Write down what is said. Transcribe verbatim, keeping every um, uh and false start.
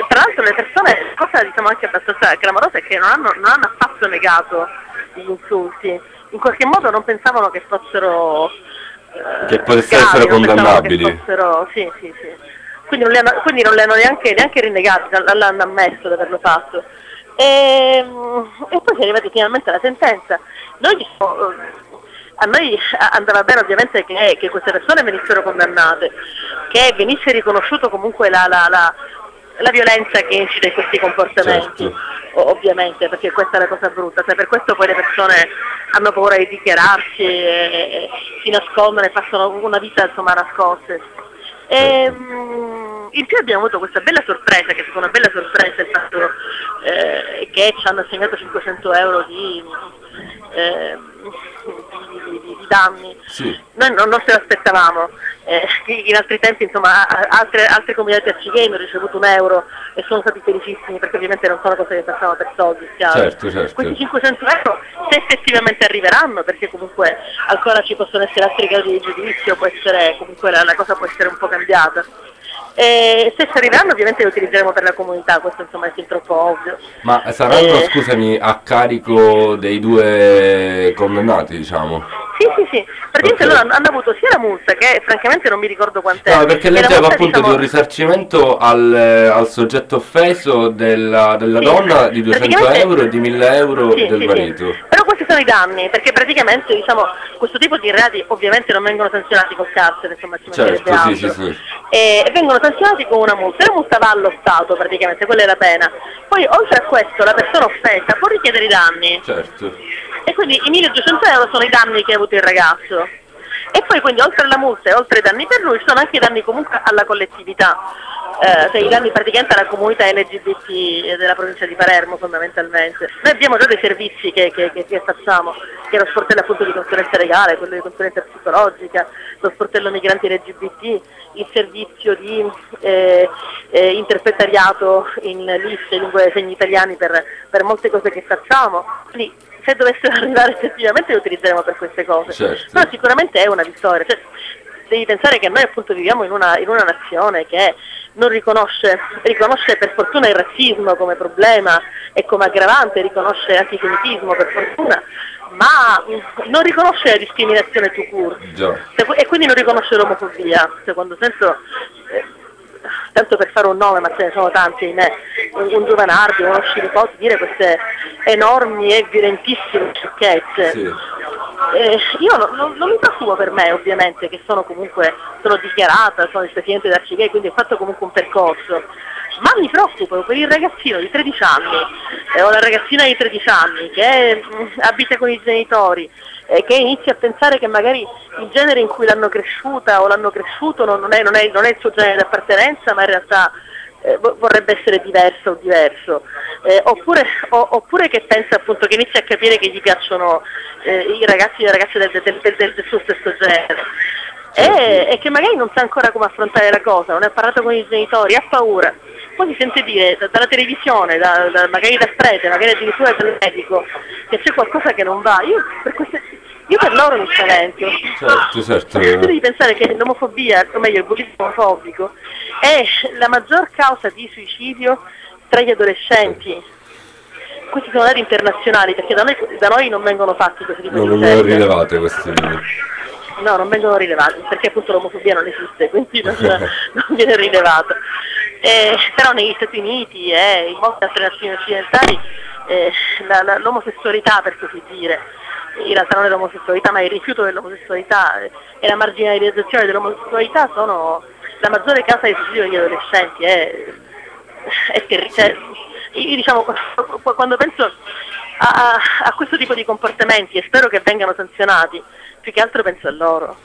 tra l'altro le persone, la cosa diciamo anche abbastanza clamorosa è che non hanno, non hanno affatto negato gli insulti, in qualche modo non pensavano che fossero eh, che potessero gravi, essere non pensavano che condannabili. fossero, sì, sì, sì. Quindi non li hanno, quindi non li hanno neanche, neanche rinnegati, l'hanno ammesso di averlo fatto. E, e poi si è arrivati finalmente alla sentenza. Noi diciamo, a noi andava bene ovviamente che, che queste persone venissero condannate, che venisse riconosciuto comunque la, la, la, la violenza che incide in questi comportamenti, Certo. ovviamente, perché questa è la cosa brutta, se per questo poi le persone hanno paura di dichiararsi e, e si nascondono e passano una vita insomma nascoste. E, mh, in più abbiamo avuto questa bella sorpresa, che è stata una bella sorpresa il fatto eh, che ci hanno assegnato cinquecento euro di, eh, di, di, di, di danni. Sì. Noi non, non ce l'aspettavamo, eh, in altri tempi insomma altre, altre comunità arcigay hanno ricevuto un euro e sono stati felicissimi perché ovviamente non sono cose che passano per soldi, chiaro. Certo, certo. Questi cinquecento euro se effettivamente arriveranno, perché comunque ancora ci possono essere altri gradi di giudizio, può essere, comunque la, la cosa può essere un po' cambiata. E se ci arriveranno ovviamente li utilizzeremo per la comunità, questo insomma è fin troppo ovvio. Ma saranno, E... scusami, a carico dei due condannati, diciamo? Sì, sì, sì, praticamente Okay. loro hanno, hanno avuto sia la multa, che francamente non mi ricordo quant'è. No, perché e la leggevo multa, appunto diciamo, di un risarcimento al, al soggetto offeso della, della sì, donna di duecento praticamente- euro e di mille euro sì, del sì, marito. sì. Però questi sono i danni, perché praticamente diciamo questo tipo di reati ovviamente non vengono sanzionati col carcere, insomma ci mancherebbe Certo, sì, altro. sì, sì. E vengono sanzionati con una multa, la multa va allo Stato praticamente, quella è la pena. Poi oltre a questo la persona offesa può richiedere i danni. Certo. E quindi i milleduecento euro sono i danni che ha avuto il ragazzo. E poi quindi oltre alla multa e oltre ai danni per lui ci sono anche i danni comunque alla collettività, eh, cioè i danni praticamente alla comunità L G B T della provincia di Palermo fondamentalmente. Noi abbiamo già dei servizi che, che, che, che facciamo, che è lo sportello appunto di consulenza legale, quello di consulenza psicologica, lo sportello migranti L G B T, il servizio di eh, eh, interpretariato in L I S, lingue dei segni italiani per, per molte cose che facciamo. Quindi, se dovessero arrivare effettivamente le utilizzeremo per queste cose. Certo. Però sicuramente è una vittoria. Cioè, devi pensare che noi appunto viviamo in una, in una nazione che non riconosce, riconosce per fortuna il razzismo come problema e come aggravante, riconosce l'antisemitismo per fortuna, ma mh, non riconosce la discriminazione tout court. Già. E quindi non riconosce l'omofobia, secondo senso. Eh, tanto per fare un nome, ma ce ne sono tanti, ahimè, un, un Giovanardi, uno Scilipoti, dire queste enormi e violentissime sciocchezze. Sì. Eh, io non, non, non mi preoccupo per me, ovviamente, che sono comunque, sono dichiarata, sono il presidente d'Arcigay, quindi ho fatto comunque un percorso, ma mi preoccupo per il ragazzino di tredici anni, eh, o la ragazzina di tredici anni, che mh, abita con i genitori, eh, che inizia a pensare che magari il genere in cui l'hanno cresciuta o l'hanno cresciuto non, non, è, non, è, non è il suo genere di appartenenza, ma in realtà eh, vorrebbe essere diverso o diverso, eh, oppure, o, oppure che pensa appunto che inizia a capire che gli piacciono eh, i ragazzi e le ragazze del, del, del, del, del suo stesso genere. E, e che magari non sa ancora come affrontare la cosa, non ha parlato con i genitori, ha paura. Poi si sente dire da, dalla televisione, da, da, magari dal prete, magari addirittura dal medico, che c'è qualcosa che non va. Io per, queste, io per loro mi spavento. Certo, certo. Tu devi pensare che l'omofobia, o meglio il bullismo omofobico, è la maggior causa di suicidio tra gli adolescenti. Questi sono dati internazionali, perché da noi, da noi non vengono fatti questi tipi Non di vengono ricerche. rilevate queste. No, non vengono rilevati, perché appunto l'omofobia non esiste, quindi non, non viene rilevata. Eh, però negli Stati Uniti e in molte altre nazioni occidentali eh, la, la, l'omosessualità, per così dire, in realtà non è l'omosessualità ma il rifiuto dell'omosessualità eh, e la marginalizzazione dell'omosessualità sono la maggiore causa di suicidio degli adolescenti. È, è terribile. Cioè, io diciamo, quando penso a, a, a questo tipo di comportamenti e spero che vengano sanzionati, più che altro penso a loro.